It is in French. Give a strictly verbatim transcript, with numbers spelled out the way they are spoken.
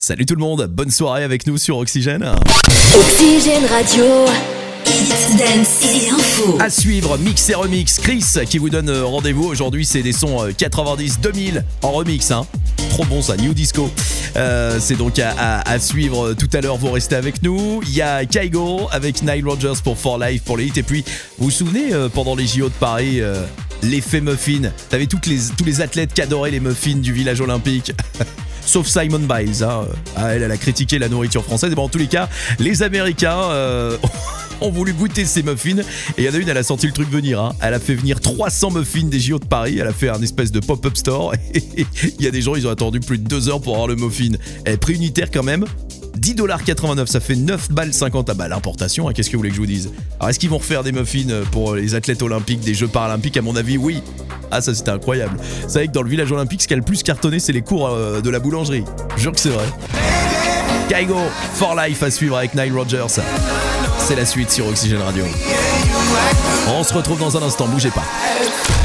Salut tout le monde, bonne soirée avec nous sur Oxygène. Oxygène Radio. It's dance et info. À suivre, mix et remix. Chris qui vous donne rendez-vous. Aujourd'hui, c'est des sons quatre-vingt-dix deux mille en remix. Hein. Trop bon ça, New Disco. Euh, c'est donc à, à, à suivre tout à l'heure. Vous restez avec nous. Il y a Kygo avec Nile Rodgers pour For Life pour les hits. Et puis, vous vous souvenez, euh, pendant les J O de Paris, euh, l'effet muffin. T'avais toutes les, tous les athlètes qui adoraient les muffins du village olympique. Sauf Simon Biles, hein. Ah, elle, elle a critiqué la nourriture française. Et bon, en tous les cas, les Américains euh, ont voulu goûter ces muffins. Et il y en a une, elle a senti le truc venir. Hein. Elle a fait venir trois cents muffins des J O de Paris. Elle a fait un espèce de pop-up store. Et il y a des gens, ils ont attendu plus de deux heures pour avoir le muffin. Elle prix unitaire quand même. dix dollars quatre-vingt-neuf, ça fait neuf balles cinquante. Ah bah l'importation, hein, qu'est-ce que vous voulez que je vous dise? Alors est-ce qu'ils vont refaire des muffins pour les athlètes olympiques des Jeux paralympiques? À mon avis, oui. Ah ça c'était incroyable. Vous savez que dans le village olympique, ce qui a le plus cartonné, c'est les cours euh, de la boulangerie. Je jure que c'est vrai. Kygo, For Life à suivre avec Nile Rodgers. C'est la suite sur Oxygène Radio. On se retrouve dans un instant, bougez pas.